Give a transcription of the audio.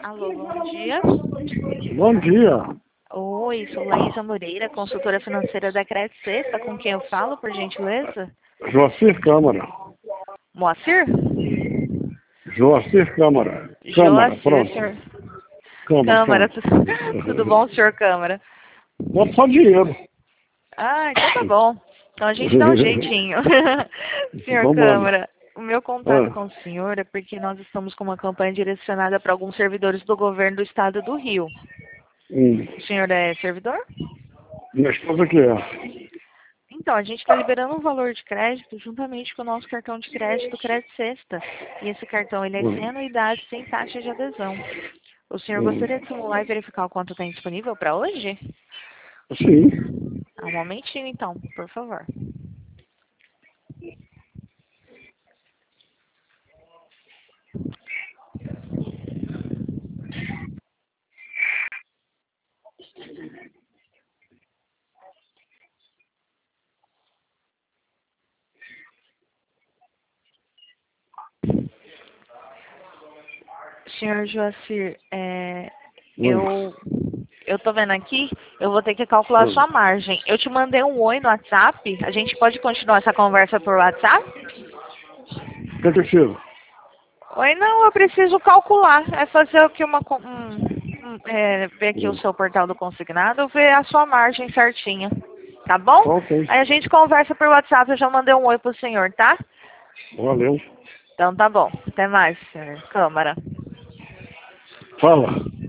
Alô, bom dia. Bom dia. Oi, sou Laísa Moreira, consultora financeira da Credit Sexta, com quem eu falo, por gentileza? Joacir Câmara. Moacir? Joacir Câmara. Câmara, Joacir, pronto. senhor. Câmara, Câmara, pronto. tudo bom, senhor Câmara? Bota só dinheiro. Ah, então tá bom. Então a gente dá um jeitinho. Senhor Vambora. Câmara, o meu contato Ah, com o senhor é porque nós estamos com uma campanha direcionada para alguns servidores do governo do estado do Rio. O senhor é servidor? Minha esposa que é. Então, a gente está liberando um valor de crédito juntamente com o nosso cartão de crédito Credit Sexta. E esse cartão ele é sem Hum, anuidade, sem taxa de adesão. O senhor hum. gostaria de simular e verificar o quanto tem disponível para hoje? Sim. Um momentinho, então, por favor. Senhor Joacir, Hum, eu tô vendo aqui, eu vou ter que calcular a hum. sua margem. Eu te mandei um oi no WhatsApp, a gente pode continuar essa conversa por WhatsApp? O que é preciso? Oi, não, eu preciso calcular. É fazer aqui ver aqui o Hum. seu portal do consignado, ver a sua margem certinha. Tá bom? Ok. Aí a gente conversa por WhatsApp, eu já mandei um oi pro senhor, tá? Valeu. Então tá bom. Até mais, senhor Câmara. Fala.